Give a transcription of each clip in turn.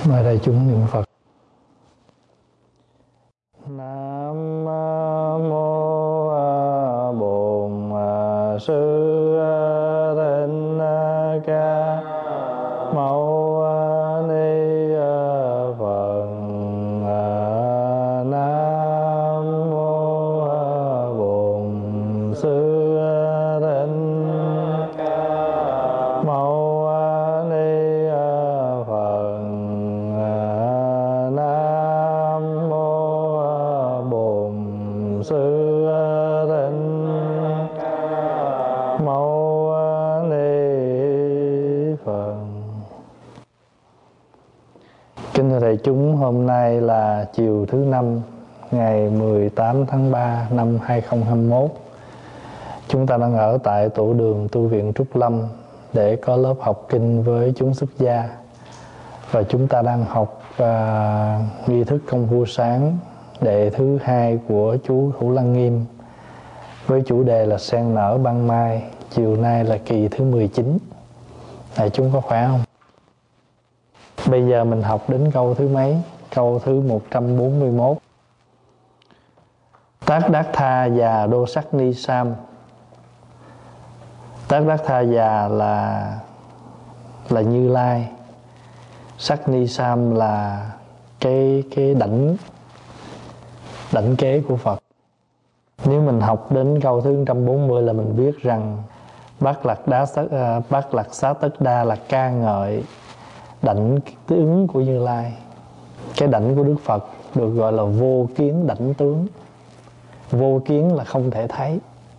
Mời đại chúng niệm Phật. Nam mô Bổn Sư Thích Ca Mâu Ni Phật. Nam mô Bổn Sư Thích Ca Mâu Ni Phật. Nam mô Bổn Sư Thích Ca Mâu Ni Phật. Kính thưa đại chúng, hôm nay là chiều thứ Năm, ngày 18 tháng 3 năm 2021. Chúng ta đang ở tại tổ đường tu viện Trúc Lâm để có lớp học kinh với chúng xuất gia. Và chúng ta đang học nghi thức công phu sáng đệ thứ 2 của chú Thủ Lăng Nghiêm, với chủ đề là sen nở ban mai. Chiều nay là kỳ thứ 19. Đại chúng có khỏe không? Bây giờ mình học đến câu thứ mấy? Câu thứ 141. Tác Đát Tha Già Đô Sắc Ni Sam. Tác Đát Tha Già là Như Lai. Sắc Ni Sam là cái đảnh kế của Phật. Nếu mình học đến câu thứ 140 là mình biết rằng Bát Lạc Xá Tất Đa là ca ngợi đảnh tướng của Như Lai. Cái đảnh của Đức Phật được gọi là vô kiến đảnh tướng. Vô kiến là không thể thấy.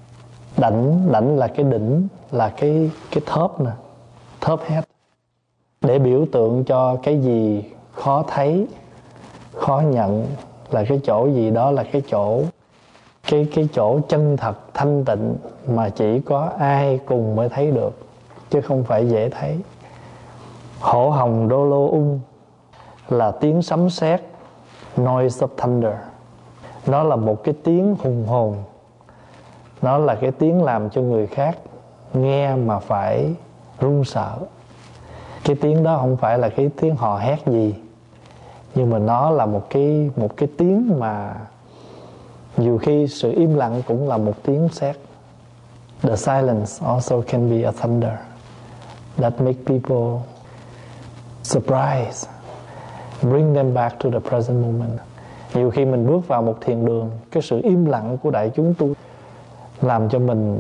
Đảnh là cái đỉnh, là cái thớp nè, thớp head, để biểu tượng cho cái gì khó thấy, khó nhận, là cái chỗ gì đó, là cái chỗ cái chỗ chân thật thanh tịnh mà chỉ có ai cùng mới thấy được, chứ không phải dễ thấy. Hổ hồng đô lô ung là tiếng sấm sét, noise of thunder. Nó là một cái tiếng hùng hồn. Nó là cái tiếng làm cho người khác nghe mà phải run sợ. Cái tiếng đó không phải là cái tiếng hò hét gì, nhưng mà nó là một cái tiếng mà nhiều khi sự im lặng cũng là một tiếng sét. The silence also can be a thunder that make people surprise, bring them back to the present moment. Nhiều khi mình bước vào một thiền đường, cái sự im lặng của đại chúng tu làm cho mình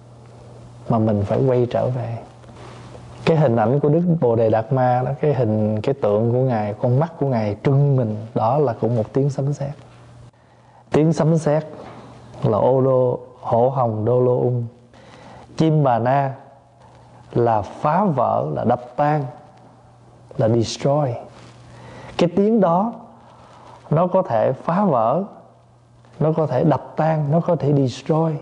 phải quay trở về. Cái hình ảnh của Đức Bồ Đề Đạt Ma đó, cái tượng của Ngài, con mắt của Ngài trưng mình, đó là cũng một tiếng sấm sét. Tiếng sấm sét là hổ hồng đô lô ung. Chim bà na là phá vỡ, là đập tan, là destroy. Cái tiếng đó nó có thể phá vỡ, nó có thể đập tan, nó có thể destroy.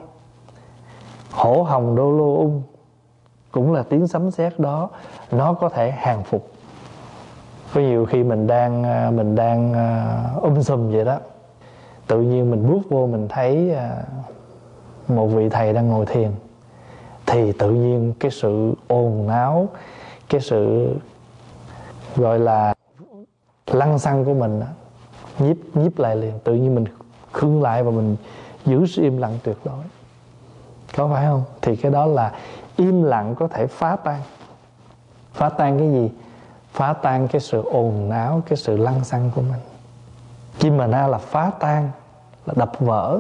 Hổ hồng đô lô ung cũng là tiếng sấm sét đó, nó có thể hàng phục. Có nhiều khi mình đang sùm vậy đó, tự nhiên mình bước vô mình thấy một vị thầy đang ngồi thiền, thì tự nhiên cái sự ồn náo, cái sự gọi là lăng xăng của mình nhíp lại liền. Tự nhiên mình khựng lại và mình giữ sự im lặng tuyệt đối. Có phải không? Thì cái đó là im lặng có thể phá tan. Phá tan cái gì? Phá tan cái sự ồn náo, cái sự lăng xăng của mình. Chim bà na là phá tan, là đập vỡ.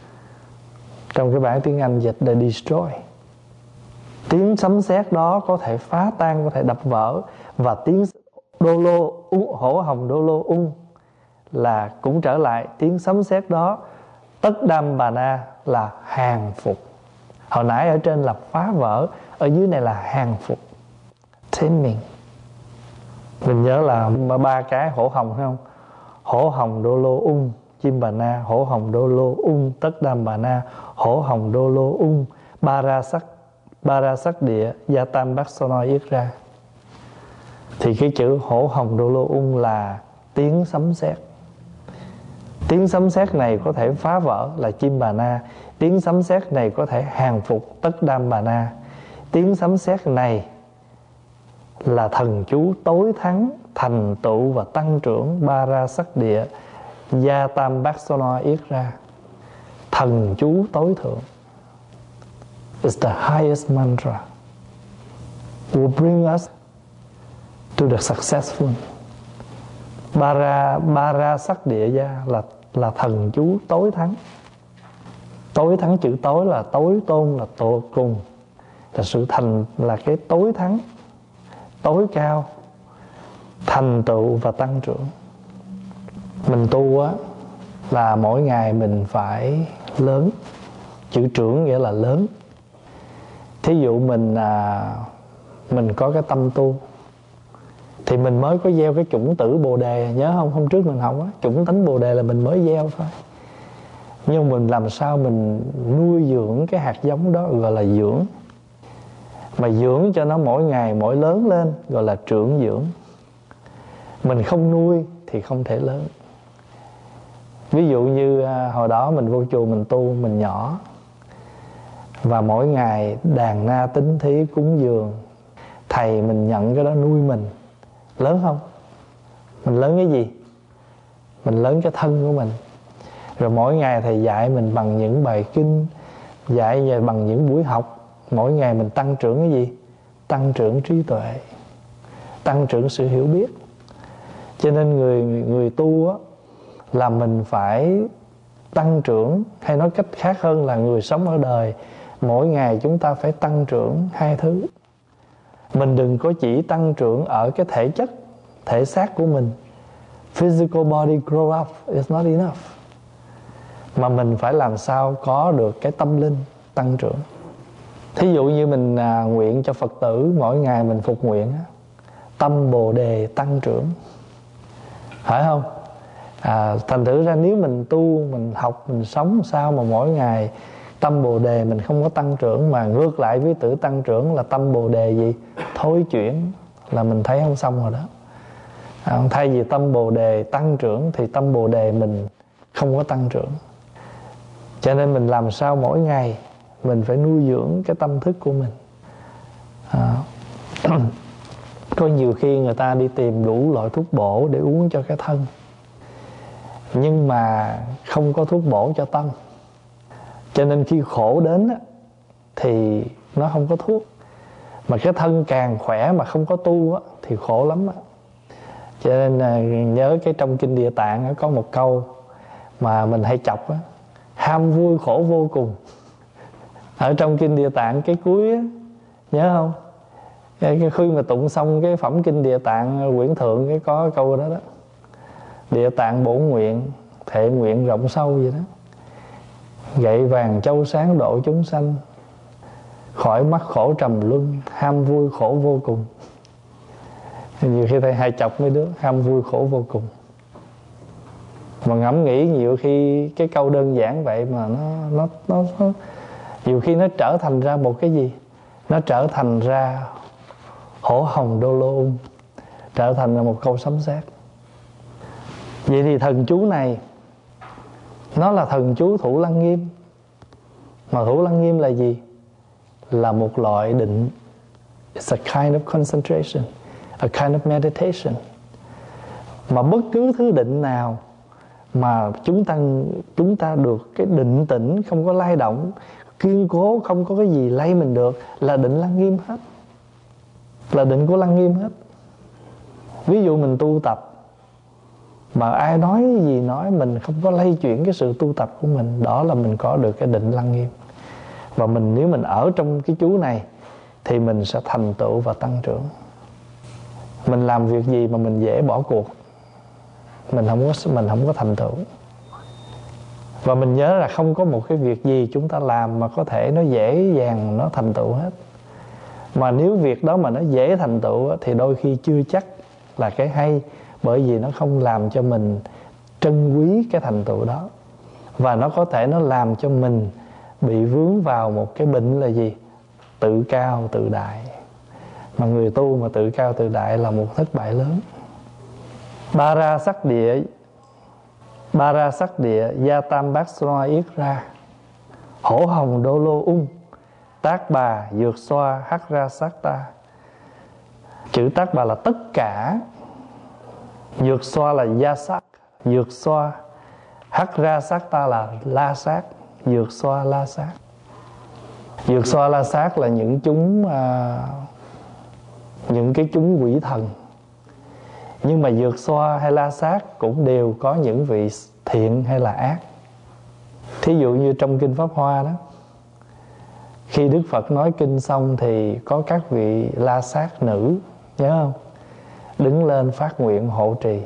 Trong cái bản tiếng Anh dịch là destroy. Tiếng sấm sét đó có thể phá tan, có thể đập vỡ. Và tiếng hổ hồng đô lô ung là cũng trở lại tiếng sấm sét đó. Tất đam bà na là hàng phục. Hồi nãy ở trên là phá vỡ, ở dưới này là hàng phục, taming. Mình nhớ là 3 cái hổ hồng phải không? Hổ hồng đô lô ung chim bà na, hổ hồng đô lô ung tất đam bà na, hổ hồng đô lô ung ba ra sắc địa gia tam bát so noi yết ra. Thì cái chữ hổ hồng đô lô ung là tiếng sấm sét. Tiếng sấm sét này có thể phá vỡ là chim bà na. Tiếng sấm sét này có thể hàng phục tất đam bà na. Tiếng sấm sét này là thần chú tối thắng, thành tựu và tăng trưởng ba ra sắc địa gia tam bát sono yết ra. Thần chú tối thượng is the highest mantra, will bring us to the successful. Ba ra sắc địa gia là thần chú tối thắng. Tối thắng, chữ tối là tối tôn, là tột cùng, là sự thành, là cái tối thắng, tối cao, thành tựu và tăng trưởng. Mình tu á là mỗi ngày mình phải lớn. Chữ trưởng nghĩa là lớn. Thí dụ mình có cái tâm tu thì mình mới có gieo cái chủng tử Bồ Đề. Nhớ không? Hôm trước mình học á, chủng tánh Bồ Đề là mình mới gieo thôi. Nhưng mình làm sao mình nuôi dưỡng cái hạt giống đó, gọi là dưỡng. Mà dưỡng cho nó mỗi ngày mỗi lớn lên, gọi là trưởng dưỡng. Mình không nuôi thì không thể lớn. Ví dụ như hồi đó mình vô chùa mình tu, mình nhỏ, và mỗi ngày đàn na tín thí cúng dường, thầy mình nhận cái đó nuôi mình. Lớn không? Mình lớn cái gì? Mình lớn cái thân của mình. Rồi mỗi ngày thầy dạy mình bằng những bài kinh, dạy về bằng những buổi học. Mỗi ngày mình tăng trưởng cái gì? Tăng trưởng trí tuệ, tăng trưởng sự hiểu biết. Cho nên người tu á, là mình phải tăng trưởng, hay nói cách khác hơn là người sống ở đời, mỗi ngày chúng ta phải tăng trưởng hai thứ. Mình đừng có chỉ tăng trưởng ở cái thể chất, thể xác của mình. Physical body grow up is not enough. Mà mình phải làm sao có được cái tâm linh tăng trưởng. Thí dụ như mình nguyện cho Phật tử, mỗi ngày mình phục nguyện, tâm Bồ Đề tăng trưởng, phải không? Thành thử ra nếu mình tu, mình học, mình sống sao mà mỗi ngày tâm Bồ Đề mình không có tăng trưởng, mà ngược lại với tự tăng trưởng là tâm Bồ Đề gì? Thối chuyển, là mình thấy không xong rồi đó. Thay vì tâm Bồ Đề tăng trưởng thì tâm Bồ Đề mình không có tăng trưởng. Cho nên mình làm sao mỗi ngày mình phải nuôi dưỡng cái tâm thức của mình. Có nhiều khi người ta đi tìm đủ loại thuốc bổ để uống cho cái thân, nhưng mà không có thuốc bổ cho tâm. Cho nên khi khổ đến á, thì nó không có thuốc. Mà cái thân càng khỏe mà không có tu á, thì khổ lắm á. Cho nên nhớ cái trong Kinh Địa Tạng á, có một câu mà mình hay chọc á: ham vui khổ vô cùng. Ở trong Kinh Địa Tạng cái cuối á, nhớ không? Cái khi mà tụng xong cái phẩm Kinh Địa Tạng quyển thượng, cái có câu đó đó: Địa Tạng bổn nguyện, thệ nguyện rộng sâu vậy đó. Gậy vàng châu sáng độ chúng sanh, khỏi mắc khổ trầm luân, ham vui khổ vô cùng. Nhiều khi thầy hay chọc mấy đứa ham vui khổ vô cùng. Mà ngẫm nghĩ nhiều khi cái câu đơn giản vậy mà nó nhiều khi nó trở thành ra một cái gì? Nó trở thành ra hổ hồng đô lô ung, trở thành ra một câu sấm sét. Vậy thì thần chú này nó là thần chú Thủ Lăng Nghiêm. Mà Thủ Lăng Nghiêm là gì? Là một loại định. It's a kind of concentration, a kind of meditation. Mà bất cứ thứ định nào mà chúng ta được cái định tĩnh, không có lay động, kiên cố, không có cái gì lay mình được, là định Lăng Nghiêm hết, là định của Lăng Nghiêm hết. Ví dụ mình tu tập mà ai nói gì nói, mình không có lay chuyển cái sự tu tập của mình, đó là mình có được cái định Lăng Nghiêm. Và nếu mình ở trong cái chú này thì mình sẽ thành tựu và tăng trưởng. Mình làm việc gì mà mình dễ bỏ cuộc, mình không có thành tựu. Và mình nhớ là không có một cái việc gì chúng ta làm mà có thể nó dễ dàng nó thành tựu hết. Mà nếu việc đó mà nó dễ thành tựu thì đôi khi chưa chắc là cái hay, bởi vì nó không làm cho mình trân quý cái thành tựu đó. Và nó có thể nó làm cho mình bị vướng vào một cái bệnh là gì? Tự cao tự đại. Mà người tu mà tự cao tự đại là một thất bại lớn. Ba ra sắc địa gia tam bát xoa yết ra, hổ hồng đô lô ung, tác bà dược xoa hắc ra sắc ta. Chữ Tát Bà là tất cả. Dược xoa là gia sát, dược xoa. Hắc ra sát ta là la sát, dược xoa la sát. Dược xoa la sát là những cái chúng quỷ thần. Nhưng mà dược xoa hay la sát cũng đều có những vị thiện hay là ác. Thí dụ như trong Kinh Pháp Hoa đó, khi Đức Phật nói kinh xong thì có các vị la sát nữ, nhớ không? Đứng lên phát nguyện hộ trì.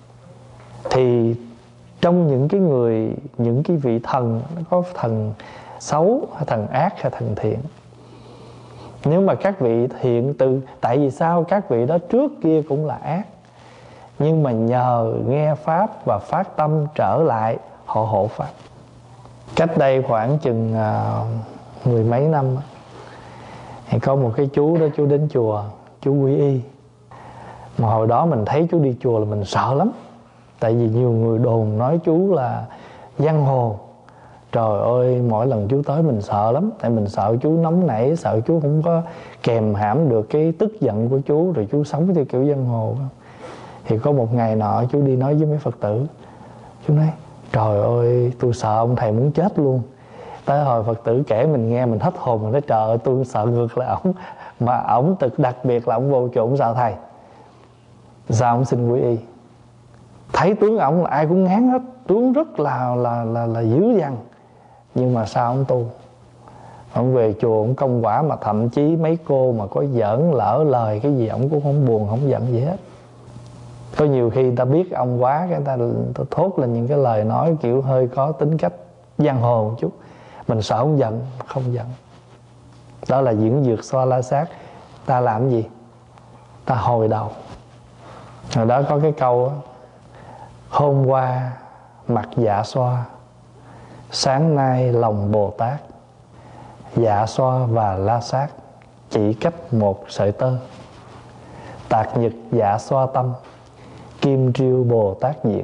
Thì trong những cái vị thần, nó có thần xấu hay thần ác hay thần thiện. Nếu mà các vị thiện tại vì sao? Các vị đó trước kia cũng là ác, nhưng mà nhờ nghe Pháp và phát tâm trở lại, họ hộ Pháp. Cách đây khoảng chừng 10 mấy năm thì có một cái chú đó, chú đến chùa, chú quy y. Mà hồi đó mình thấy chú đi chùa là mình sợ lắm. Tại vì nhiều người đồn nói chú là giang hồ. Trời ơi, mỗi lần chú tới mình sợ lắm. Tại mình sợ chú nóng nảy, sợ chú không có kèm hãm được cái tức giận của chú, rồi chú sống theo kiểu giang hồ. Thì có một ngày nọ chú đi nói với mấy Phật tử. Chú nói, trời ơi, tôi sợ ông thầy muốn chết luôn. Tới hồi Phật tử kể mình nghe, mình hết hồn. Mình nói trời ơi, tôi sợ ngược lại ổng. Mà ổng đặc biệt là ổng vô chỗ ổng sợ thầy. Sao ổng xin quy y? Thấy tướng ổng là ai cũng ngán hết, tướng rất là dữ dằn. Nhưng mà sao ổng tu? Ổng về chùa ổng công quả, mà thậm chí mấy cô mà có giỡn lỡ lời cái gì ổng cũng không buồn, không giận gì hết. Có nhiều khi người ta biết ông quá, cái người ta thốt lên những cái lời nói kiểu hơi có tính cách giang hồ một chút. Mình sợ không giận, không giận. Đó là diễn dược xoa la sát. Ta làm gì? Ta hồi đầu. Rồi đó có cái câu đó, hôm qua mặt dạ xoa, sáng nay lòng Bồ Tát. Dạ xoa và la sát chỉ cách một sợi tơ. Tạc nhật dạ xoa tâm, kim triêu Bồ Tát diện.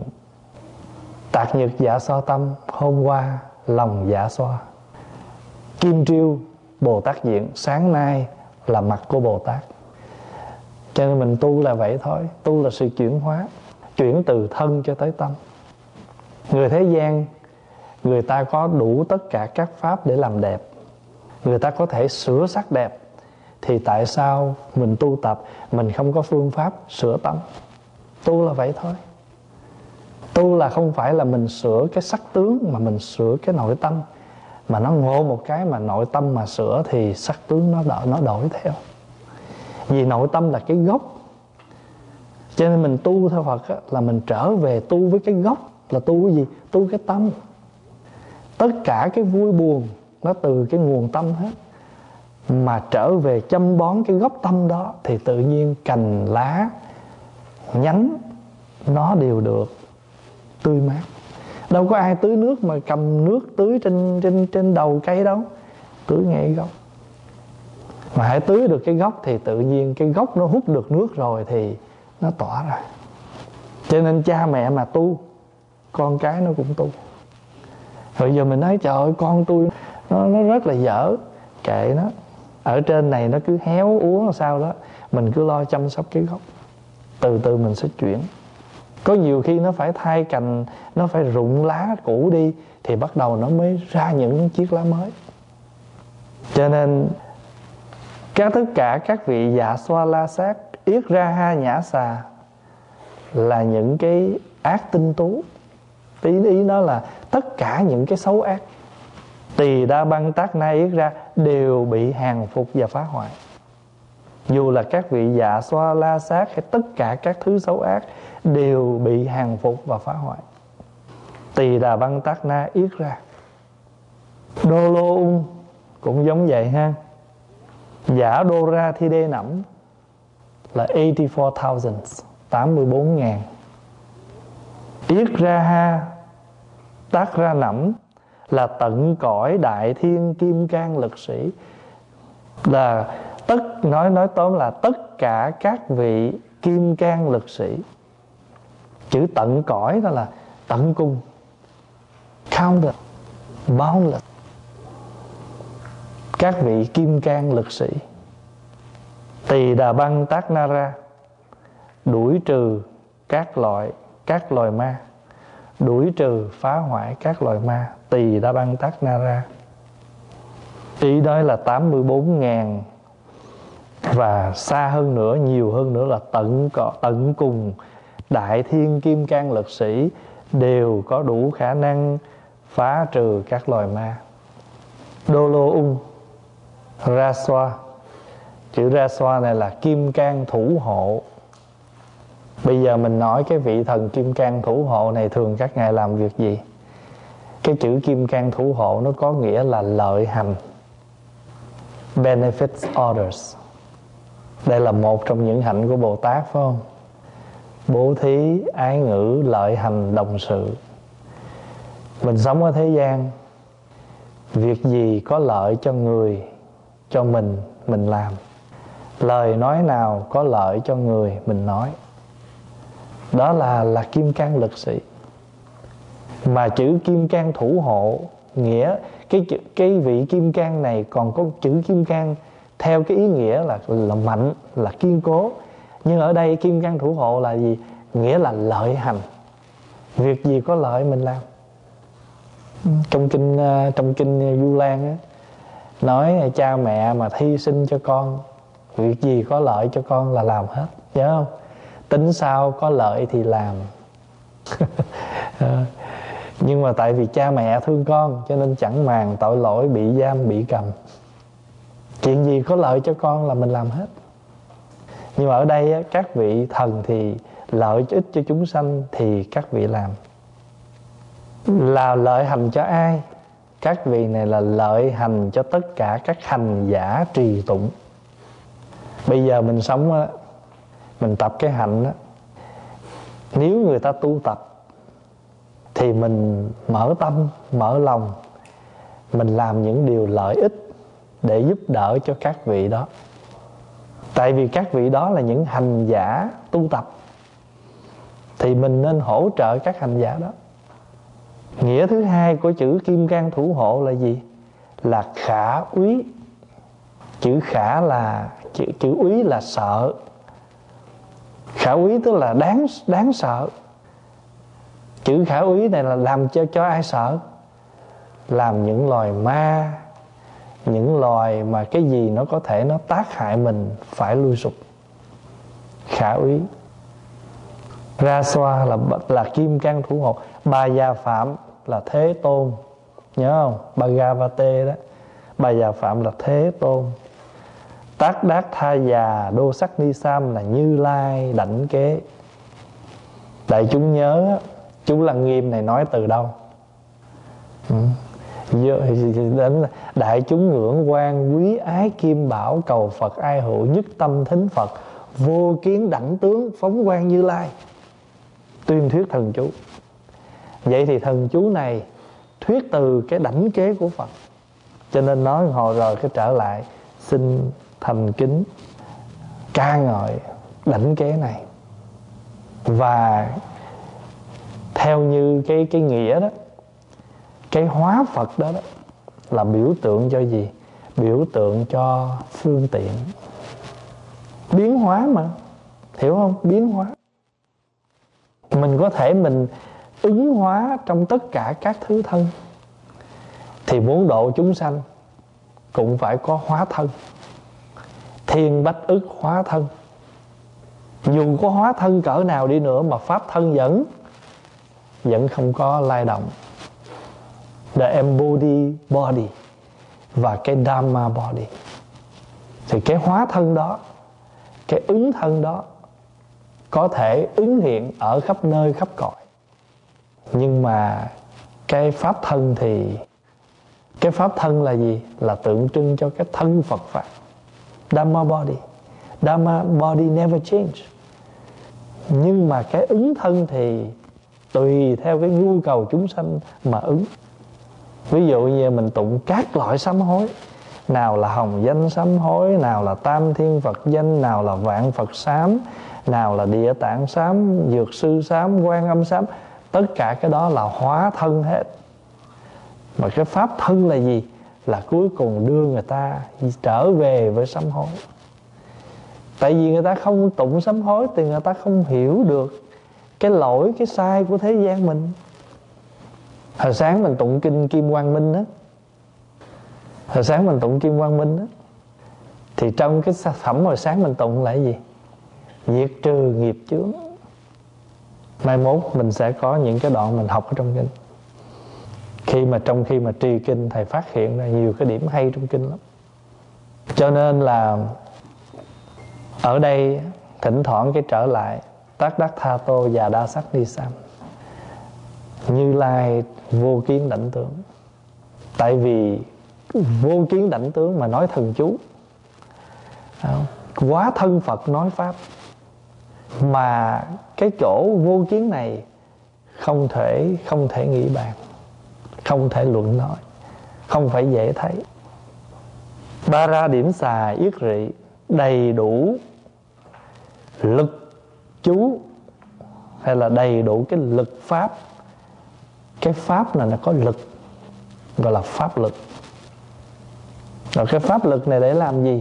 Tạc nhật dạ xoa tâm, hôm qua lòng dạ xoa. Kim triêu Bồ Tát diện, sáng nay là mặt của Bồ Tát. Cho nên mình tu là vậy thôi. Tu là sự chuyển hóa, chuyển từ thân cho tới tâm. Người thế gian, người ta có đủ tất cả các pháp để làm đẹp, người ta có thể sửa sắc đẹp. Thì tại sao mình tu tập, mình không có phương pháp sửa tâm? Tu là vậy thôi. Tu là không phải là mình sửa cái sắc tướng, mà mình sửa cái nội tâm. Mà nó ngộ một cái mà nội tâm mà sửa thì sắc tướng nó đổi theo. Vì nội tâm là cái gốc. Cho nên mình tu theo Phật á, là mình trở về tu với cái gốc. Là tu cái gì? Tu cái tâm. Tất cả cái vui buồn nó từ cái nguồn tâm hết. Mà trở về chăm bón cái gốc tâm đó, thì tự nhiên cành lá, nhánh nó đều được tươi mát. Đâu có ai tưới nước mà cầm nước tưới trên đầu cây đâu. Tưới ngay cái gốc. Mà hãy tưới được cái gốc thì tự nhiên cái gốc nó hút được nước rồi thì nó tỏa ra. Cho nên cha mẹ mà tu, con cái nó cũng tu. Rồi giờ mình nói trời ơi con tôi nó rất là dở. Kệ nó. Ở trên này nó cứ héo úa sao đó, mình cứ lo chăm sóc cái gốc. Từ từ mình sẽ chuyển. Có nhiều khi nó phải thay cành, nó phải rụng lá cũ đi, thì bắt đầu nó mới ra những chiếc lá mới. Cho nên tất cả các vị dạ xoa la sát, yết ra ha nhã xà là những cái ác tinh tú. Ý đó là tất cả những cái xấu ác. Tỳ đa băng tác na yết ra đều bị hàng phục và phá hoại. Dù là các vị dạ xoa la sát hay tất cả các thứ xấu ác đều bị hàng phục và phá hoại. Tỳ đà băng tác na yết ra. Đô lô ung cũng giống vậy ha. Giả đô ra thi đê nẫm là 84,000, 84.000. Yết ra ha tác ra nẫm là tận cõi đại thiên kim cang lực sĩ. Là nói tóm là tất cả các vị kim cang lực sĩ. Chữ tận cõi đó là tận cùng, countless, boundless. Các vị kim cang lực sĩ Tỳ Đà Băng Tát Na Ra, đuổi trừ các loài ma, đuổi trừ phá hoại các loài ma. Tỳ Đà Băng Tát Na Ra, ý nói là 84.000, và xa hơn nữa, nhiều hơn nữa là tận cùng đại thiên kim cang lực sĩ đều có đủ khả năng phá trừ các loài ma. Đô Lô Ung Ra Xoa, chữ Ra Xoa này là kim cang thủ hộ. Bây giờ mình nói cái vị thần kim cang thủ hộ này thường các ngài làm việc gì? Cái chữ kim cang thủ hộ nó có nghĩa là lợi hành, benefits others. Đây là một trong những hạnh của Bồ Tát, phải không? Bố thí, ái ngữ, lợi hành, đồng sự. Mình sống ở thế gian, việc gì có lợi cho người, cho mình làm. Lời nói nào có lợi cho người, mình nói. Đó là kim cang lực sĩ. Mà chữ kim cang thủ hộ nghĩa cái vị kim cang này còn có chữ kim cang theo cái ý nghĩa là mạnh, là kiên cố. Nhưng ở đây kim cang thủ hộ là gì? Nghĩa là lợi hành. Việc gì có lợi mình làm. Trong kinh Du Lan á, nói cha mẹ mà hy sinh cho con, việc gì có lợi cho con là làm hết, nhớ không? Tính sao có lợi thì làm. Nhưng mà tại vì cha mẹ thương con cho nên chẳng màng tội lỗi bị giam bị cầm. Chuyện gì có lợi cho con là mình làm hết. Nhưng mà ở đây các vị thần thì lợi ích cho chúng sanh thì các vị làm. Là lợi hành cho ai? Các vị này là lợi hành cho tất cả các hành giả trì tụng. Bây giờ mình sống đó, mình tập cái hạnh đó. Nếu người ta tu tập thì mình mở tâm, mở lòng, mình làm những điều lợi ích để giúp đỡ cho các vị đó. Tại vì các vị đó là những hành giả tu tập, thì mình nên hỗ trợ các hành giả đó. Nghĩa thứ hai của chữ kim cang thủ hộ là gì? Là khả úy. Chữ khả là chữ úy là sợ. Khả úy tức là đáng sợ. Chữ khả úy này là làm cho ai sợ? Làm những loài ma, những loài mà cái gì nó có thể nó tác hại mình phải lui sụp. Khả úy. Ra xoa là kim cang thủ hộ. Bà già phạm là Thế Tôn, nhớ không? Bhagavate đó. Bà già phạm là Thế Tôn. Tác đát tha già đô sắc ni sam là Như Lai đảnh kế. Đại chúng nhớ chú Lăng Nghiêm này nói từ đâu? Đại chúng ngưỡng quan quý ái kim bảo, cầu Phật ai hữu nhất tâm thính Phật, vô kiến đảnh tướng phóng quang Như Lai. Tuyên thuyết thần chú. Vậy thì thần chú này thuyết từ cái đảnh kế của Phật. Cho nên nói hồi rồi cái trở lại xin thành kính ca ngợi đảnh kế này. Và theo như cái nghĩa đó, cái hóa Phật đó là biểu tượng cho gì? Biểu tượng cho phương tiện. Biến hóa mà, hiểu không? Biến hóa. Mình có thể mình ứng hóa trong tất cả các thứ thân. Thì muốn độ chúng sanh cũng phải có hóa thân. Thiên bách ức hóa thân. Dù có hóa thân cỡ nào đi nữa mà pháp thân vẫn không có lay động. The embodied body và cái Dhamma body. Thì cái hóa thân đó, cái ứng thân đó có thể ứng hiện ở khắp nơi khắp cõi. Nhưng mà cái pháp thân thì cái pháp thân là gì? Là tượng trưng cho cái thân Phật Pháp. Dhamma body. Dhamma body never change. Nhưng mà cái ứng thân thì tùy theo cái nhu cầu chúng sanh mà ứng. Ví dụ như mình tụng các loại sám hối. Nào là hồng danh sám hối, nào là tam thiên Phật danh, nào là vạn Phật sám, nào là địa tạng sám, dược sư sám, quan âm sám. Tất cả cái đó là hóa thân hết. Mà cái pháp thân là gì? Là cuối cùng đưa người ta trở về với sám hối. Tại vì người ta không tụng sám hối thì người ta không hiểu được cái lỗi, cái sai của thế gian mình. Hồi sáng mình tụng kinh Kim Quang Minh đó, thì trong cái phẩm hồi sáng mình tụng là cái gì? Diệt trừ nghiệp chướng. Mai mốt mình sẽ có những cái đoạn mình học ở trong kinh. Trong khi mà trì kinh, thầy phát hiện ra nhiều cái điểm hay trong kinh lắm. Cho nên là ở đây thỉnh thoảng cái trở lại Tác Đắc Tha Tô và Đa Sắc Ni Sam, Như Lai vô kiến đảnh tướng. Tại vì vô kiến đảnh tướng mà nói thần chú, quá thân Phật nói pháp, mà cái chỗ vô kiến này không thể nghĩ bàn, không thể luận nói, không phải dễ thấy. Ba ra điểm xà yết rị, đầy đủ lực chú, hay là đầy đủ cái lực pháp. Cái pháp này nó có lực, gọi là pháp lực. Rồi cái pháp lực này để làm gì?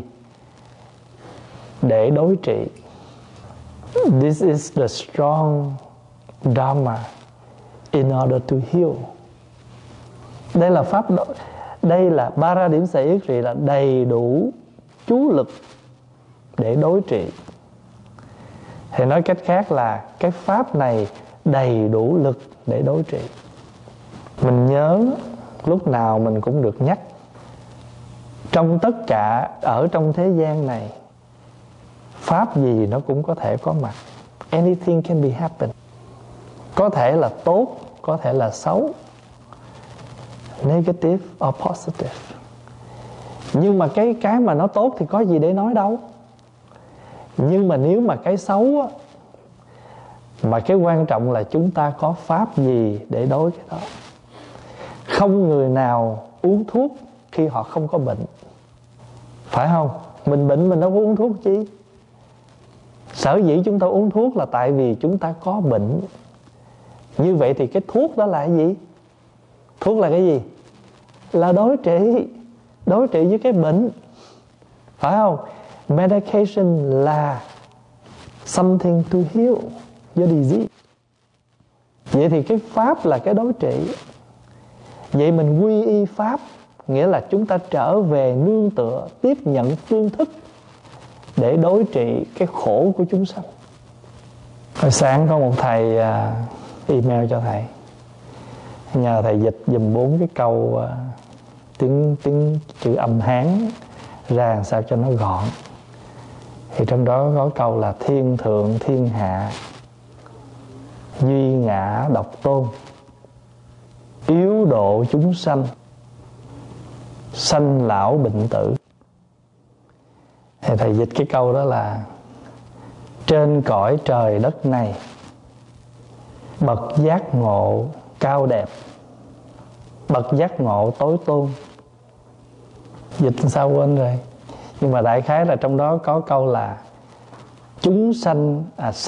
Để đối trị. This is the strong Dharma in order to heal. Đây là pháp, đây là ba ra điểm xà yết rị, là đầy đủ chú lực để đối trị. Thì nói cách khác là cái pháp này đầy đủ lực để đối trị. Mình nhớ lúc nào mình cũng được nhắc, trong tất cả ở trong thế gian này, pháp gì nó cũng có thể có mặt. Anything can be happen. Có thể là tốt, có thể là xấu, negative or positive. Nhưng mà cái mà nó tốt thì có gì để nói đâu. Nhưng mà nếu mà cái xấu á, mà cái quan trọng là chúng ta có pháp gì để đối cái đó. Không người nào uống thuốc khi họ không có bệnh, phải không? Mình bệnh mình đâu có uống thuốc chi. Sở dĩ chúng ta uống thuốc là tại vì chúng ta có bệnh. Như vậy thì cái thuốc đó là cái gì? Thuốc là cái gì? Là đối trị với cái bệnh, phải không? Medication là something to heal your disease. Vậy thì cái pháp là cái đối trị. Vậy mình quy y pháp, nghĩa là chúng ta trở về nương tựa, tiếp nhận phương thức để đối trị cái khổ của chúng sanh. Hồi sáng có một thầy email cho thầy, nhờ thầy dịch dùm 4 cái câu tiếng chữ âm Hán ra làm sao cho nó gọn. Thì trong đó có câu là thiên thượng thiên hạ, duy ngã độc tôn, yếu độ chúng sanh, sanh lão bệnh tử. Thì thầy dịch cái câu đó là trên cõi trời đất này, bậc giác ngộ cao đẹp, bậc giác ngộ tối tôn. Dịch sao quên rồi. Nhưng mà đại khái là trong đó có câu là chúng sanh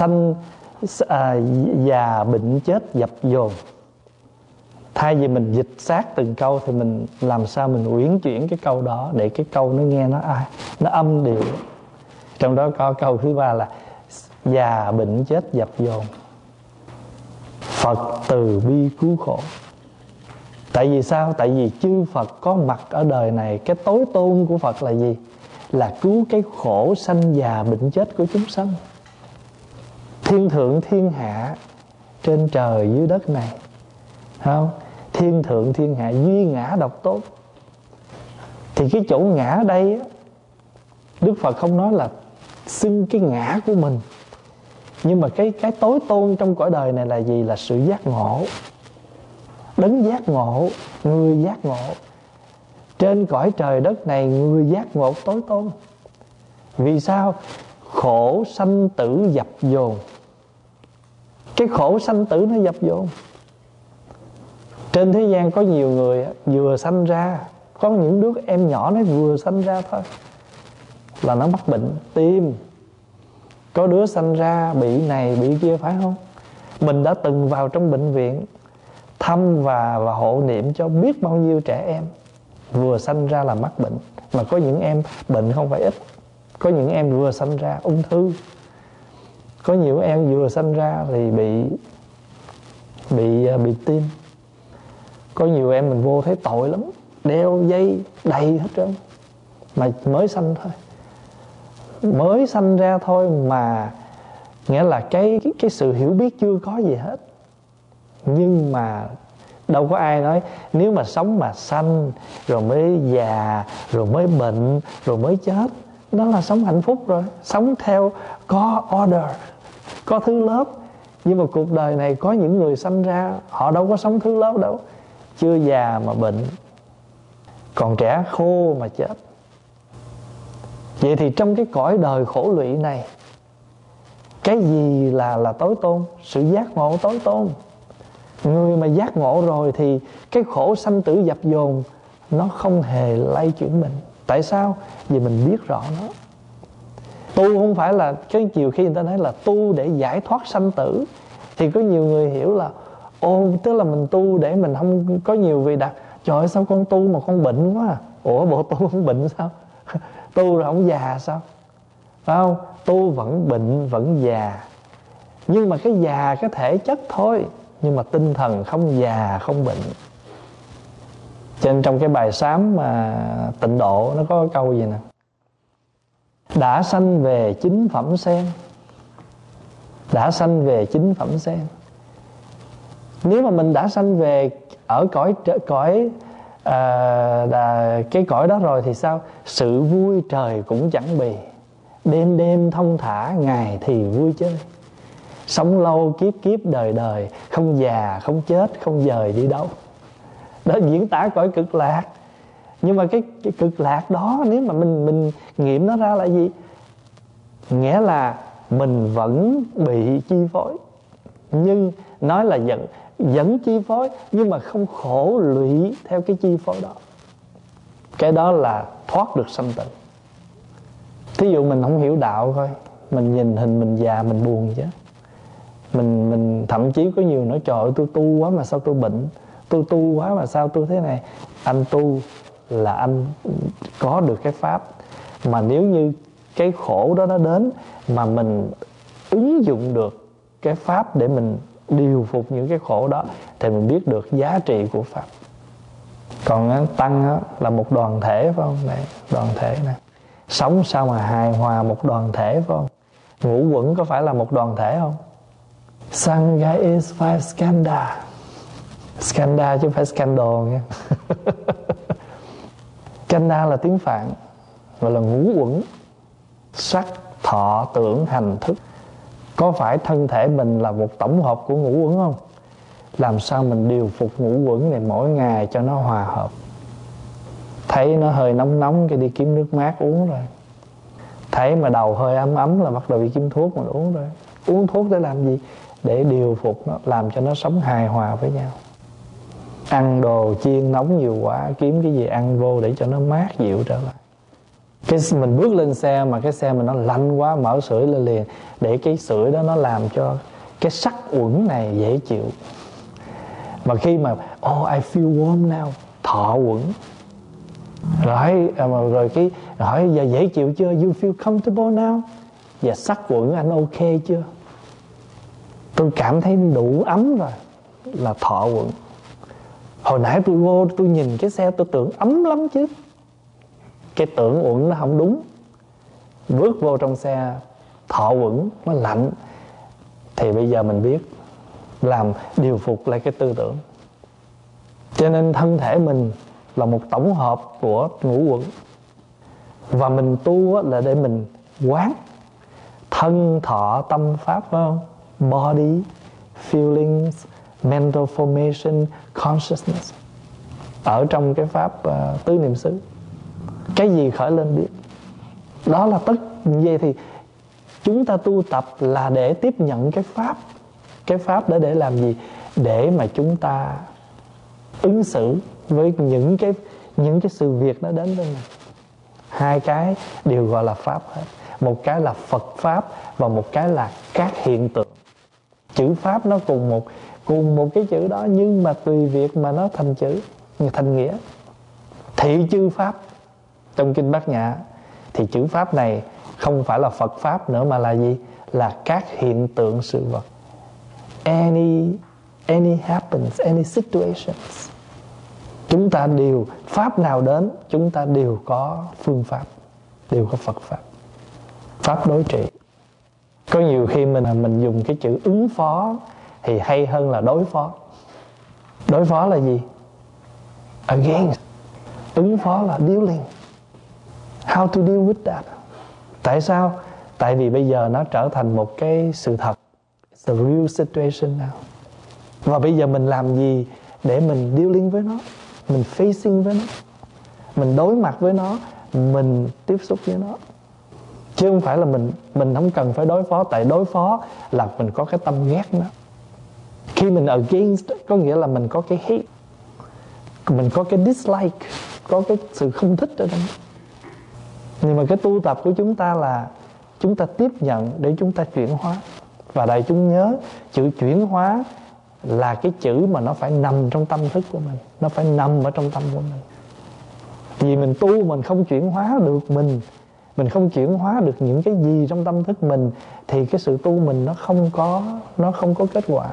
già bệnh chết dập dồn. Thay vì mình dịch sát từng câu thì mình làm sao mình uyển chuyển cái câu đó để cái câu nó nghe nó âm điệu. Trong đó có câu thứ 3 là già bệnh chết dập dồn, Phật từ bi cứu khổ. Tại vì sao? Tại vì chư Phật có mặt ở đời này, cái tối tôn của Phật là gì? Là cứu cái khổ sanh già bệnh chết của chúng sanh. Thiên thượng thiên hạ, trên trời dưới đất này, không? Thiên thượng thiên hạ, duy ngã độc tôn. Thì cái chỗ ngã ở đây á, Đức Phật không nói là xưng cái ngã của mình, nhưng mà cái tối tôn trong cõi đời này là gì? Là sự giác ngộ. Đấng giác ngộ, người giác ngộ. Trên cõi trời đất này, người giác ngộ tối tôn. Vì sao? Khổ sanh tử dập dồn. Cái khổ sanh tử nó dập dồn. Trên thế gian có nhiều người vừa sanh ra, có những đứa em nhỏ nó vừa sanh ra thôi là nó mắc bệnh tim. Có đứa sanh ra bị này bị kia, phải không? Mình đã từng vào trong bệnh viện thăm và hộ niệm cho biết bao nhiêu trẻ em vừa sanh ra là mắc bệnh. Mà có những em bệnh không phải ít, Có những em vừa sanh ra ung thư, có nhiều em vừa sanh ra thì bị tim. Có nhiều em mình vô thấy tội lắm, đeo dây đầy hết trơn, mà mới sanh thôi, mới sanh ra thôi mà nghĩa là cái sự hiểu biết chưa có gì hết. Nhưng mà đâu có ai nói nếu mà sống mà sanh rồi mới già, rồi mới bệnh, rồi mới chết, đó là sống hạnh phúc rồi. Sống theo có order, có thứ lớp. Nhưng mà cuộc đời này có những người sanh ra họ đâu có sống thứ lớp đâu. Chưa già mà bệnh, còn trẻ khô mà chết. Vậy thì trong cái cõi đời khổ lụy này, cái gì là tối tôn? Sự giác ngộ tối tôn. Người mà giác ngộ rồi thì cái khổ sanh tử dập dồn nó không hề lay chuyển mình. Tại sao? Vì mình biết rõ nó. Tu không phải là cái nhiều khi người ta nói là tu để giải thoát sanh tử, thì có nhiều người hiểu là tức là mình tu để mình không có nhiều vì đặt. Trời ơi, sao con tu mà con bệnh quá à? Ủa bộ tu không bệnh sao? Tu rồi không già sao? Phải không? Tu vẫn bệnh, vẫn già. Nhưng mà cái già cái thể chất thôi, nhưng mà tinh thần không già, không bệnh. Cho nên trong cái bài sám mà Tịnh Độ nó có câu gì nè: đã sanh về chính phẩm sen. Đã sanh về chính phẩm sen. Nếu mà mình đã sanh về ở cái cõi đó rồi thì sao? Sự vui trời cũng chẳng bì, đêm đêm thông thả, ngày thì vui chơi. Sống lâu kiếp kiếp đời đời, không già không chết, không dời đi đâu. Đó diễn tả cõi cực lạc. Nhưng mà cái cực lạc đó, nếu mà mình nghiệm nó ra là gì? Nghĩa là mình vẫn bị chi phối, nhưng nói là vẫn chi phối, nhưng mà không khổ lụy theo cái chi phối đó. Cái đó là thoát được sanh tử. Thí dụ mình không hiểu đạo thôi, mình nhìn hình mình già mình buồn chứ. Mình thậm chí có nhiều nói trời ơi tôi tu quá mà sao tôi bệnh, tôi tu quá mà sao tôi thế này. Anh tu là anh có được cái pháp, mà nếu như cái khổ đó nó đến mà mình ứng dụng được cái pháp để mình điều phục những cái khổ đó, thì mình biết được giá trị của pháp. Còn tăng là một đoàn thể, phải không? Này, đoàn thể này sống sao mà hài hòa một đoàn thể, phải không? Ngũ quẩn có phải là một đoàn thể không? Sangha is five skandha. Skandha chứ không phải scandal nha. Skandha là tiếng Phạn, gọi là ngũ quẩn: sắc, thọ, tưởng, hành, thức. Có phải thân thể mình là một tổng hợp của ngũ quẩn không? Làm sao mình điều phục ngũ quẩn này mỗi ngày cho nó hòa hợp. Thấy nó hơi nóng nóng cái đi kiếm nước mát uống rồi. Thấy mà đầu hơi ấm ấm là bắt đầu đi kiếm thuốc mình uống rồi. Uống thuốc để làm gì? Để điều phục nó, làm cho nó sống hài hòa với nhau. Ăn đồ chiên nóng nhiều quá, kiếm cái gì ăn vô để cho nó mát dịu trở lại. Cái mình bước lên xe mà cái xe mình nó lạnh quá, mở sưởi lên liền, để cái sưởi đó nó làm cho cái sắc uẩn này dễ chịu. Mà khi mà I feel warm now, thọ uẩn. Rồi cái hỏi giờ dễ chịu chưa? You feel comfortable now? Và sắc uẩn anh ok chưa? Tôi cảm thấy đủ ấm rồi, là thọ uẩn. Hồi nãy tôi vô tôi nhìn cái xe tôi tưởng ấm lắm chứ. Cái tưởng uẩn nó không đúng. Bước vô trong xe thọ uẩn nó lạnh. Thì bây giờ mình biết làm điều phục lại cái tư tưởng. Cho nên thân thể mình là một tổng hợp của ngũ uẩn. Và mình tu là để mình quán thân, thọ, tâm, pháp, phải không? Body, feelings, mental formation, consciousness. Ở trong cái pháp tứ niệm xứ, cái gì khởi lên biết. Đó là tất. Vậy thì chúng ta tu tập là để tiếp nhận cái pháp. Cái pháp đó để làm gì? Để mà chúng ta ứng xử với những cái sự việc nó đến với mình. Hai cái đều gọi là pháp hết. Một cái là Phật pháp và một cái là các hiện tượng. Chữ pháp nó cùng một cái chữ đó, nhưng mà tùy việc mà nó thành chữ, thành nghĩa. Thị chư pháp trong kinh Bát Nhã thì chữ pháp này không phải là Phật Pháp nữa, mà là gì? Là các hiện tượng sự vật. Any happens, any situations, chúng ta đều, Pháp nào đến, chúng ta đều có phương pháp, đều có Phật Pháp, Pháp đối trị. Có nhiều khi mình dùng cái chữ ứng phó thì hay hơn là đối phó. Đối phó là gì? Against. Ứng phó là dealing. How to deal with that? Tại sao? Tại vì bây giờ nó trở thành một cái sự thật. It's a real situation now. Và bây giờ mình làm gì để mình dealing với nó, mình facing với nó, mình đối mặt với nó, mình tiếp xúc với nó. Chứ không phải là mình không cần phải đối phó. Tại đối phó là mình có cái tâm ghét nó. Khi mình against có nghĩa là mình có cái hate, mình có cái dislike, có cái sự không thích ở trong đó. Nhưng mà cái tu tập của chúng ta là chúng ta tiếp nhận để chúng ta chuyển hóa. Và đại chúng nhớ, chữ chuyển hóa là cái chữ mà nó phải nằm trong tâm thức của mình, nó phải nằm ở trong tâm của mình. Vì mình tu mình không chuyển hóa được mình không chuyển hóa được những cái gì trong tâm thức mình, thì cái sự tu mình nó không có kết quả.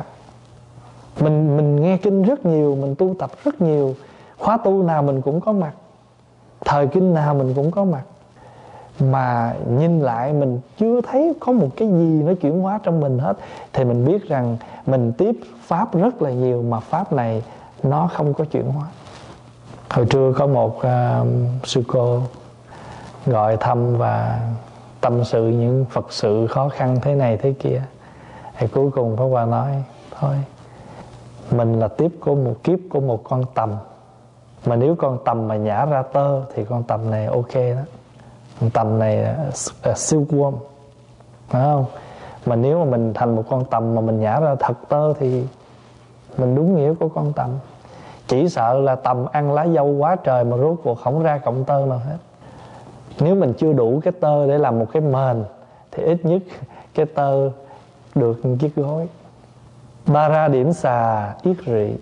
Mình nghe kinh rất nhiều, mình tu tập rất nhiều, khóa tu nào mình cũng có mặt, thời kinh nào mình cũng có mặt, mà nhìn lại mình chưa thấy có một cái gì nó chuyển hóa trong mình hết, thì mình biết rằng mình tiếp Pháp rất là nhiều mà Pháp này nó không có chuyển hóa. Hồi trưa có một sư cô gọi thăm và tâm sự những Phật sự khó khăn thế này thế kia. Thì cuối cùng Pháp Hòa nói thôi, mình là tiếp của một kiếp của một con tầm, mà nếu con tầm mà nhả ra tơ thì con tầm này ok đó, con tầm này silkworm, phải không? Mà nếu mà mình thành một con tầm mà mình nhả ra thật tơ thì mình đúng nghĩa của con tầm. Chỉ sợ là tầm ăn lá dâu quá trời mà rốt cuộc không ra cọng tơ nào hết. Nếu mình chưa đủ cái tơ để làm một cái mền thì ít nhất cái tơ được một chiếc gối. Ba ra điểm xà yết rị,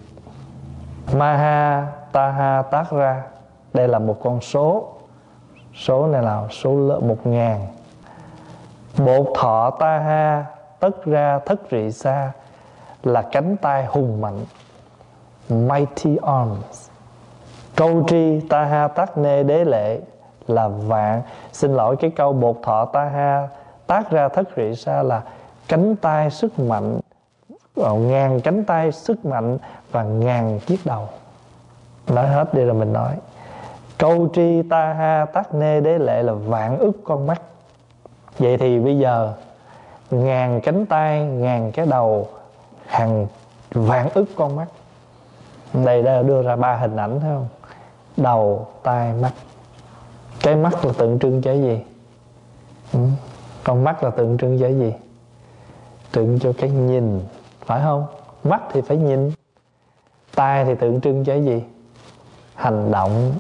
Maha Taha Tác Ra. Đây là một con số. Số này là số 1000. Bột thọ Taha Tất Ra Thất Rị Sa là cánh tay hùng mạnh, mighty arms. Câu tri Taha Tác Nê Đế Lệ là vạn. Xin lỗi, cái câu bột thọ Taha Tác Ra Thất Rị Sa là cánh tay sức mạnh, 1000 cánh tay sức mạnh và 1000 chiếc đầu. Nói hết đi rồi mình nói. Câu tri Taha Tác Nê Đế Lệ là vạn ức con mắt. Vậy thì bây giờ 1000 cánh tay, 1000 cái đầu, hàng vạn ức con mắt. Đây đã đưa ra 3 hình ảnh, thấy không? Đầu, tai, mắt. Cái mắt là tượng trưng cho cái gì? Con mắt là tượng trưng cho cái gì? Tượng cho cái nhìn, phải không? Mắt thì phải nhìn. Tai thì tượng trưng cho cái gì? Hành động.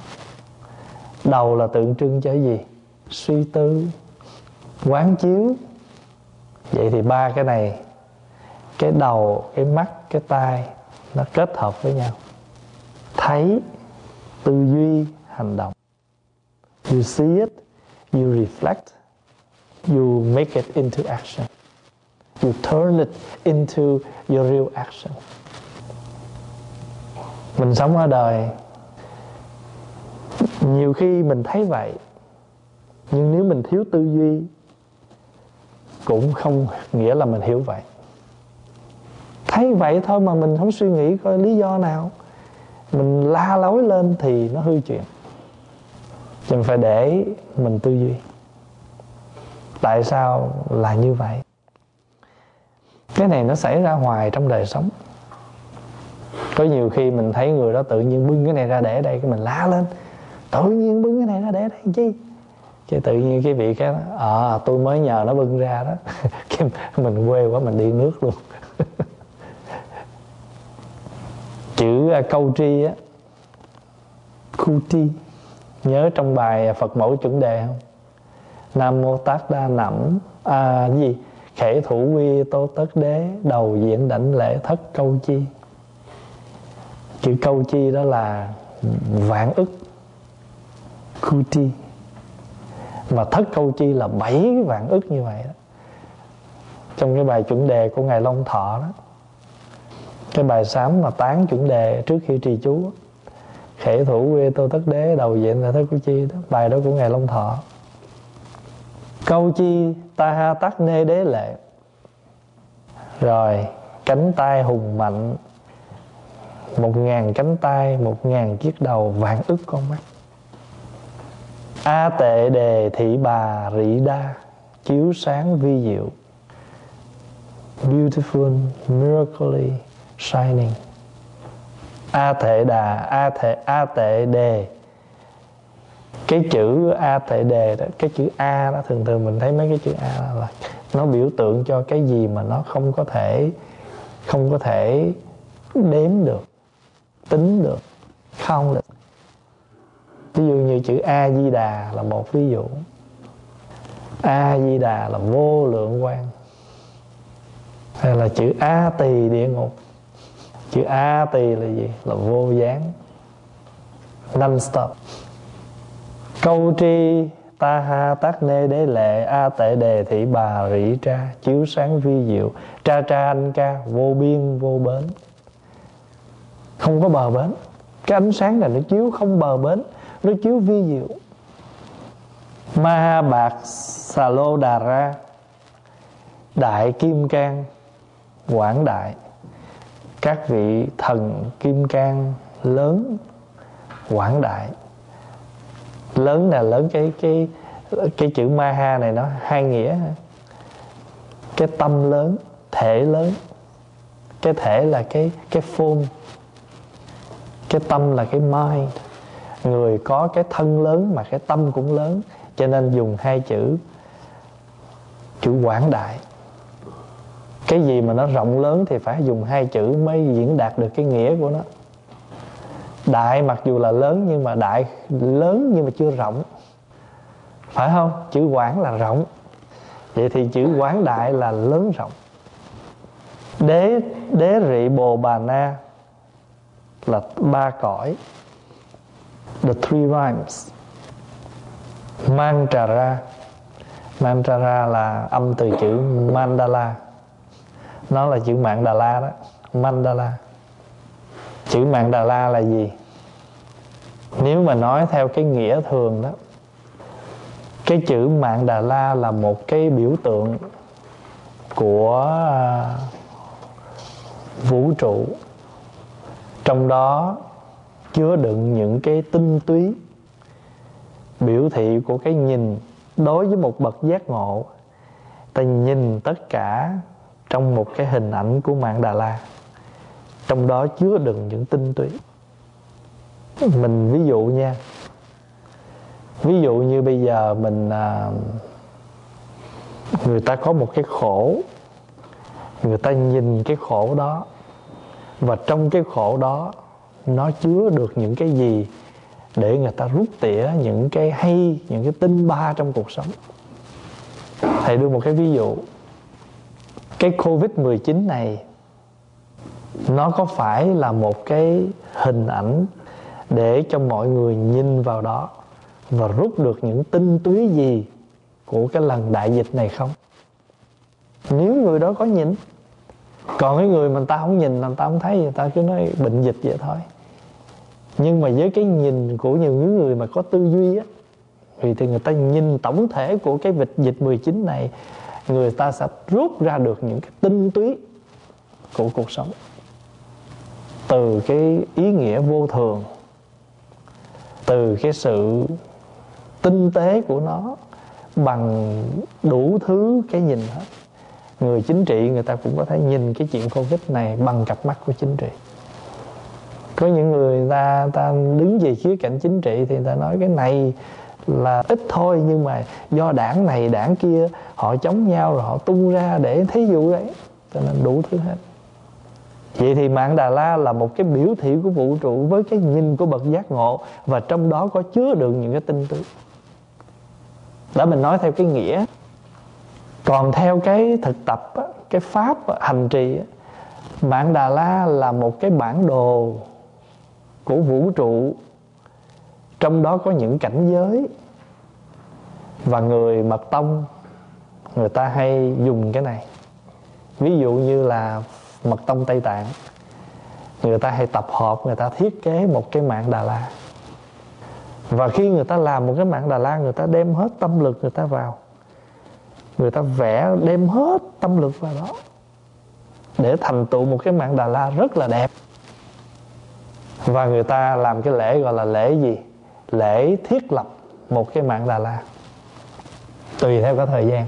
Đầu là tượng trưng cho cái gì? Suy tư, quán chiếu. Vậy thì 3 cái này, cái đầu, cái mắt, cái tai, nó kết hợp với nhau. Thấy, tư duy, hành động. You see it, you reflect, you make it into action. You turn it into your real action. Mình sống ở đời, nhiều khi mình thấy vậy, nhưng nếu mình thiếu tư duy cũng không nghĩa là mình hiểu vậy. Thấy vậy thôi mà mình không suy nghĩ coi lý do nào, mình la lối lên thì nó hư chuyện. Mình phải để mình tư duy tại sao là như vậy. Cái này nó xảy ra hoài trong đời sống. Có nhiều khi mình thấy người đó tự nhiên bưng cái này ra để đây, cái mình la lên, tự nhiên bưng cái này ra để đây chi. Cái tự nhiên cái vị cái tôi mới nhờ nó bưng ra đó. Cái mình quê quá, mình đi nước luôn. Chữ câu tri á, Kuti, nhớ trong bài Phật mẫu chuẩn đề không? Nam mô Tát Đa Nẵm gì? Khể thủ quy tô tất đế, đầu diễn đảnh lễ thất câu chi. Chữ câu chi đó là vạn ức. Kuti Mà thất câu chi là 7 vạn ức như vậy đó. Trong cái bài chuẩn đề của Ngài Long Thọ đó, cái bài sám mà tán chuẩn đề trước khi trì chú, khể thủ quê tô tất đế đầu diện là thất câu chi đó, bài đó của Ngài Long Thọ. Câu chi ta ha tắc nê đế lệ. Rồi cánh tay hùng mạnh, 1000 cánh tay, 1000 chiếc đầu, vạn ức con mắt. A tệ đề thị bà rị đa, chiếu sáng vi diệu. Beautiful, miraculously shining. A tệ đà, A tệ đề. Cái chữ A tệ đề đó, cái chữ A đó, thường thường mình thấy mấy cái chữ A đó là nó biểu tượng cho cái gì mà nó không có thể đếm được, tính được, không được. Ví dụ như chữ A Di Đà là một ví dụ. A Di Đà là vô lượng quang. Hay là chữ A Tỳ địa ngục. Chữ A Tỳ là gì? Là vô gián, non stop. Câu tri ta ha tác nê đế lệ, A tệ đề thị bà rị tra, chiếu sáng vi diệu. Tra tra anh ca, vô biên vô bến, không có bờ bến. Cái ánh sáng này nó chiếu không bờ bến, nó chiếu vi diệu. Ma bạc xà lô đà ra, đại kim cang quảng đại. Các vị thần kim cang lớn quảng đại. Lớn là lớn cái chữ Maha này nó hai nghĩa. Cái tâm lớn, thể lớn. Cái thể là cái form, cái tâm là cái mind. Người có cái thân lớn mà cái tâm cũng lớn, cho nên dùng hai chữ quảng đại. Cái gì mà nó rộng lớn thì phải dùng hai chữ mới diễn đạt được cái nghĩa của nó. Đại mặc dù là lớn, nhưng mà đại lớn nhưng mà chưa rộng, phải không? Chữ quảng là rộng, vậy thì chữ quảng đại là lớn rộng. Đế rị bồ bà na là ba cõi, the three realms. Mantrara là âm từ chữ mandala, nó là chữ Mạn Đà La đó. Mandala. Chữ Mạn Đà La là gì? Nếu mà nói theo cái nghĩa thường đó, cái chữ Mạn Đà La là một cái biểu tượng của vũ trụ, trong đó chứa đựng những cái tinh túy, biểu thị của cái nhìn. Đối với một bậc giác ngộ, ta nhìn tất cả trong một cái hình ảnh của Mạn Đà La, trong đó chứa đựng những tinh túy. Mình ví dụ nha, ví dụ như bây giờ người ta có một cái khổ, người ta nhìn cái khổ đó, và trong cái khổ đó nó chứa được những cái gì để người ta rút tỉa những cái hay, những cái tinh ba trong cuộc sống. Thầy đưa một cái ví dụ. Cái Covid-19 này, nó có phải là một cái hình ảnh để cho mọi người nhìn vào đó và rút được những tinh túy gì của cái lần đại dịch này không? Nếu người đó có nhìn. Còn cái người mà người ta không nhìn, người ta không thấy, người ta cứ nói bệnh dịch vậy thôi. Nhưng mà với cái nhìn của những người mà có tư duy á, thì người ta nhìn tổng thể của cái dịch 19 này, người ta sẽ rút ra được những cái tinh túy của cuộc sống. Từ cái ý nghĩa vô thường, từ cái sự tinh tế của nó, bằng đủ thứ cái nhìn hết. Người chính trị người ta cũng có thể nhìn cái chuyện Covid này bằng cặp mắt của chính trị. Có những người ta đứng về khía cạnh chính trị thì người ta nói cái này là ít thôi, nhưng mà do đảng này đảng kia họ chống nhau rồi họ tung ra để thí dụ đấy, cho nên đủ thứ hết. Vậy thì Mạn Đà La là một cái biểu thị của vũ trụ với cái nhìn của bậc giác ngộ, và trong đó có chứa đựng những cái tinh túy. Đó, mình nói theo cái nghĩa. Còn theo cái thực tập, cái pháp hành trì, Mạn Đà La là một cái bản đồ của vũ trụ, trong đó có những cảnh giới, Và người mật tông người ta hay dùng cái này. Ví dụ như là mật tông Tây Tạng, người ta hay tập hợp, người ta thiết kế một cái mạng Đà La. Và khi người ta làm một cái mạng Đà La, người ta đem hết tâm lực người ta vào, người ta vẽ, đem hết tâm lực vào đó để thành tựu một cái mạng Đà La rất là đẹp. Và người ta làm cái lễ gọi là lễ gì? Lễ thiết lập một cái mạng Đà La, tùy theo cái thời gian.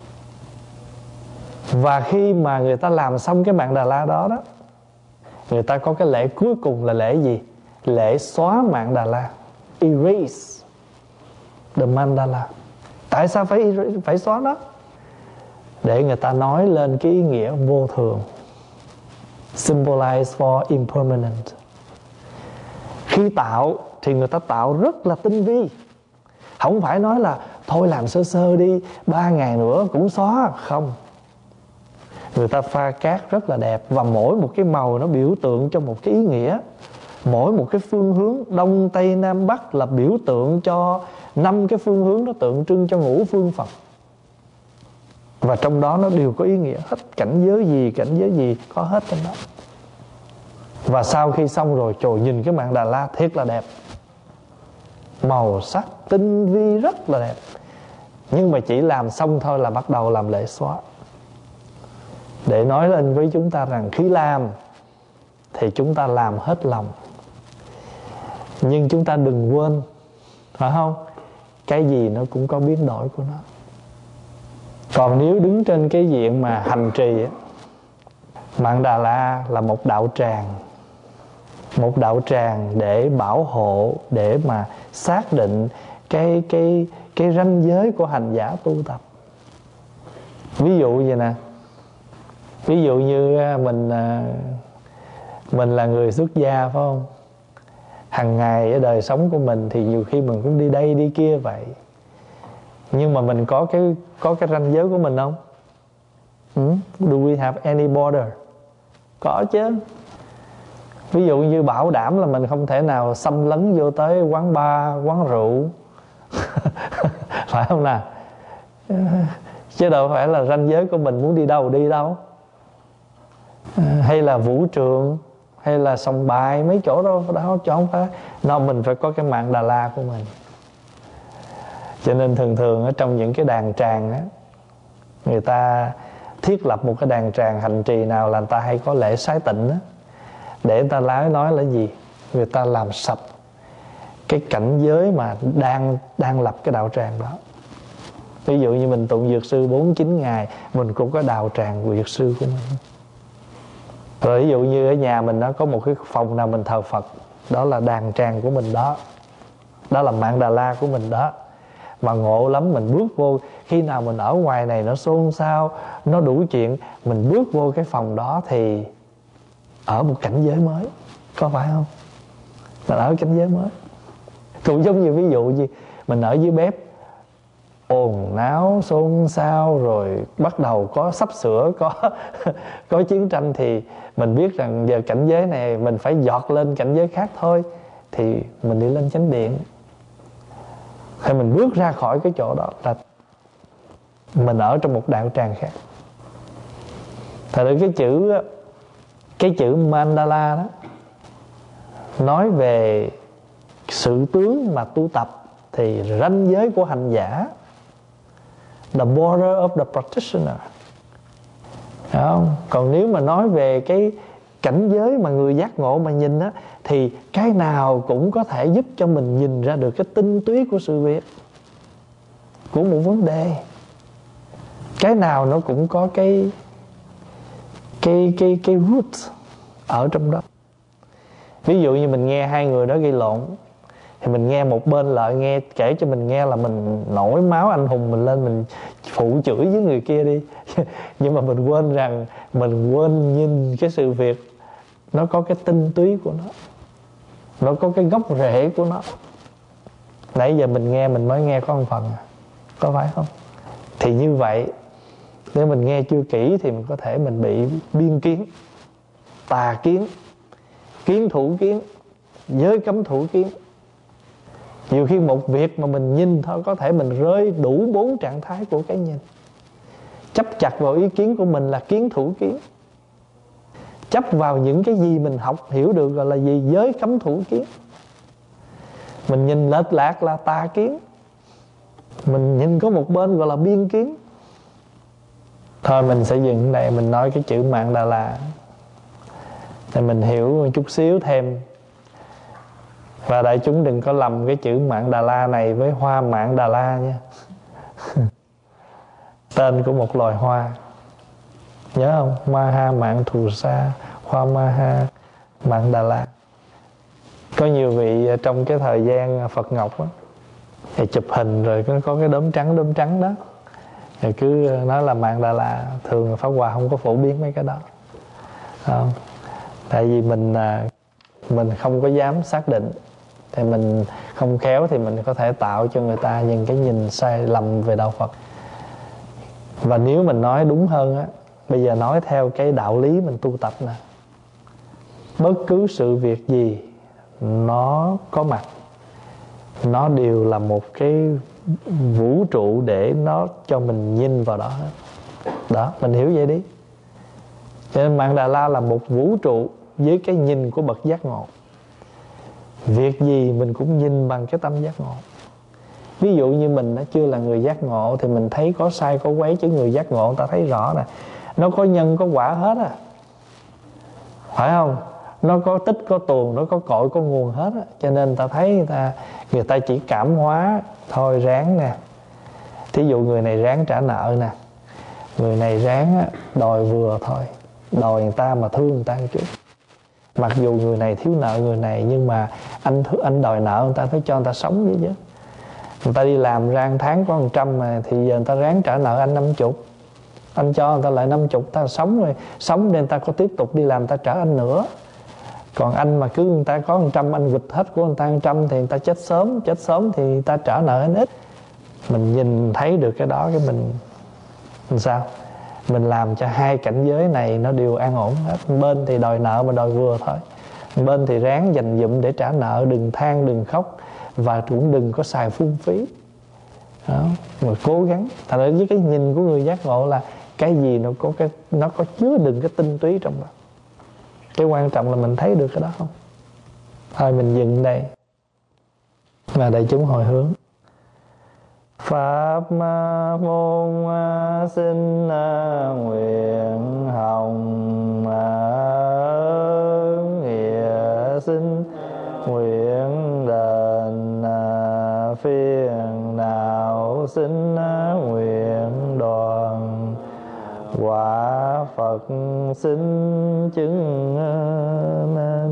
Và khi mà người ta làm xong cái mạng Đà La đó đó, người ta có cái lễ cuối cùng là lễ gì? Lễ xóa mạng Đà La, erase the mandala. Tại sao phải xóa nó? Để người ta nói lên cái ý nghĩa vô thường, symbolize for impermanent. Khi tạo thì người ta tạo rất là tinh vi, không phải nói là thôi làm sơ sơ đi, 3 ngày nữa cũng xóa. Không, người ta pha cát rất là đẹp, và mỗi một cái màu nó biểu tượng cho một cái ý nghĩa. Mỗi một cái phương hướng Đông Tây Nam Bắc là biểu tượng cho 5 cái phương hướng, nó tượng trưng cho ngũ phương Phật. Và trong đó nó đều có ý nghĩa hết. Cảnh giới gì có hết trong đó. Và sau khi xong rồi, trời, nhìn cái mạng Đà La thiệt là đẹp, màu sắc tinh vi rất là đẹp. Nhưng mà chỉ làm xong thôi là bắt đầu làm lễ xóa, để nói lên với chúng ta rằng khi làm thì chúng ta làm hết lòng. Nhưng chúng ta đừng quên, phải không? Cái gì nó cũng có biến đổi của nó. Còn nếu đứng trên cái diện mà hành trì á, mạng Đà La là một đạo tràng. Một đạo tràng để bảo hộ, để mà xác định cái ranh giới của hành giả tu tập. Ví dụ vậy nè, ví dụ như mình là người xuất gia, phải không? Hằng ngày ở đời sống của mình thì nhiều khi mình cũng đi đây đi kia vậy. Nhưng mà mình có cái ranh giới của mình không? Do we have any border? Có chứ. Ví dụ như bảo đảm là mình không thể nào xâm lấn vô tới quán bar, quán rượu phải không nào? Chứ đâu phải là ranh giới của mình muốn đi đâu. Hay là vũ trường, hay là sòng bài, mấy chỗ đó không phải. Mình phải có cái mạng Đà La của mình. Cho nên thường ở trong những cái đàn tràng á, người ta thiết lập một cái đàn tràng hành trì nào là người ta hay có lễ sái tịnh á, để người ta nói là gì? Người ta làm sạch cái cảnh giới mà đang lập cái đạo tràng đó. Ví dụ như mình tụng dược sư 49 ngày, mình cũng có đạo tràng của dược sư của mình. Rồi ví dụ như ở nhà mình nó có một cái phòng nào mình thờ Phật, đó là đàn tràng của mình đó. Đó là mạng Đà La của mình đó. Mà ngộ lắm, mình bước vô, khi nào mình ở ngoài này nó xôn xao, nó đủ chuyện, mình bước vô cái phòng đó thì ở một cảnh giới mới, có phải không? Mình ở cảnh giới mới. Cũng giống như ví dụ gì, mình ở dưới bếp ồn náo xôn xao, rồi bắt đầu có sắp sửa có chiến tranh, thì mình biết rằng giờ cảnh giới này mình phải giọt lên cảnh giới khác thôi, thì mình đi lên chánh điện. Thì mình bước ra khỏi cái chỗ đó là mình ở trong một đạo tràng khác. Thật ra cái chữ mandala đó nói về sự tướng mà tu tập, thì ranh giới của hành giả, the border of the practitioner, phải không? Còn nếu mà nói về cái cảnh giới mà người giác ngộ mà nhìn á, thì cái nào cũng có thể giúp cho mình nhìn ra được cái tinh túy của sự việc, của một vấn đề. Cái nào nó cũng có cái root ở trong đó. Ví dụ như mình nghe hai người đó gây lộn, thì mình nghe một bên lợi nghe kể cho mình nghe là mình nổi máu anh hùng, mình lên mình phụ chửi với người kia đi. Nhưng mà mình quên rằng mình quên nhìn cái sự việc nó có cái tinh túy của nó có cái gốc rễ của nó. Nãy giờ mình mới nghe có một phần, có phải không? Thì như vậy, nếu mình nghe chưa kỹ thì mình có thể mình bị biên kiến, tà kiến, kiến thủ kiến, giới cấm thủ kiến. Nhiều khi một việc mà mình nhìn thôi có thể mình rơi đủ 4 trạng thái của cái nhìn. Chấp chặt vào ý kiến của mình là kiến thủ kiến. Chấp vào những cái gì mình học hiểu được gọi là gì? Giới cấm thủ kiến. Mình nhìn lệch lạc là tà kiến. Mình nhìn có một bên gọi là biên kiến. Thôi mình sẽ dừng đây, mình nói cái chữ Mạng Đà La để mình hiểu chút xíu thêm. Và đại chúng đừng có lầm cái chữ Mạng Đà La này với hoa Mạng Đà La nha. Tên của một loài hoa. Nhớ không? Maha Mạng Thù Sa, hoa Maha Mạng Đà La. Có nhiều vị trong cái thời gian Phật Ngọc á, thì chụp hình rồi có cái đốm trắng đó, thì cứ nói là Mạng Đà La. Thường Pháp Hòa không có phổ biến mấy cái đó. Không? Tại vì mình không có dám xác định, thì mình không khéo thì mình có thể tạo cho người ta những cái nhìn sai lầm về đạo Phật. Và nếu mình nói đúng hơn á, bây giờ nói theo cái đạo lý mình tu tập nè, bất cứ sự việc gì nó có mặt, nó đều là một cái vũ trụ để nó cho mình nhìn vào đó hết. Đó, mình hiểu vậy đi. Cho nên Mạng Đà La là một vũ trụ với cái nhìn của bậc giác ngộ. Việc gì mình cũng nhìn bằng cái tâm giác ngộ. Ví dụ như mình đã chưa là người giác ngộ thì mình thấy có sai có quấy, chứ người giác ngộ người ta thấy rõ nè, nó có nhân có quả hết à, phải không? Nó có tích có tuồng, nó có cội có nguồn hết á. Cho nên người ta thấy người ta chỉ cảm hóa thôi, ráng nè. Thí dụ người này ráng trả nợ nè, người này ráng đòi vừa thôi, đòi người ta mà thương người ta một chút. Mặc dù người này thiếu nợ người này, nhưng mà anh đòi nợ người ta phải cho người ta sống vậy chứ. Người ta đi làm ra 1 tháng có 100 mà, thì giờ người ta ráng trả nợ anh 50, anh cho người ta lại 50, ta sống rồi, sống nên người ta có tiếp tục đi làm, người ta trả anh nữa. Còn anh mà cứ người ta có 100, anh quỵt hết của người ta 100 thì người ta chết sớm thì người ta trả nợ anh ít. Mình nhìn thấy được cái đó, cái mình sao? Mình làm cho hai cảnh giới này nó đều an ổn hết. Bên thì đòi nợ mà đòi vừa thôi, bên thì ráng dành dụm để trả nợ, đừng than đừng khóc, và cũng đừng có xài phung phí đó, mà cố gắng. Thành ra với cái nhìn của người giác ngộ là cái gì nó có chứa đựng cái tinh túy trong đó. Cái quan trọng là mình thấy được cái đó không. Thôi mình dừng đây và đại chúng hồi hướng. Pháp môn xin nguyện hồng nghĩa xin nguyện đền phiền não xin nguyện đoàn quả Phật xin chứng.